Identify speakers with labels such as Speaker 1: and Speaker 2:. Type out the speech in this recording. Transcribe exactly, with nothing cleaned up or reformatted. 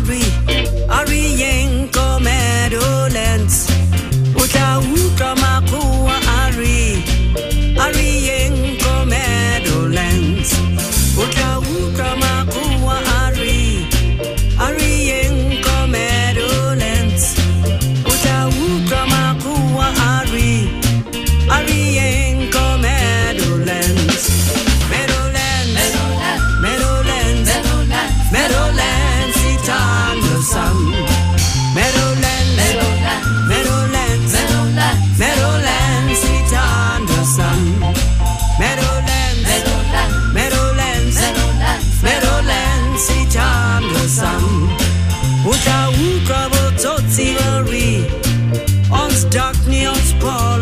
Speaker 1: Ari, Ari Yenko Meadowlands. Uta Uta Makua Ari, Ari Yenko Meadowlands. Uta Uta Makua Ari, Ari Yenko Meadowlands. Uta Uta Makua Ari, Ari Yenko Meadowlands. Meadowlands, Meadowlands, Meadowlands, it's on the sun. Meadowlands, Meadowlands, Meadowlands, it's on the sun. Meadowlands, Meadowlands, Meadowlands, it's on the sun. Uta uka bototsi vari, ons dark ni ons paw.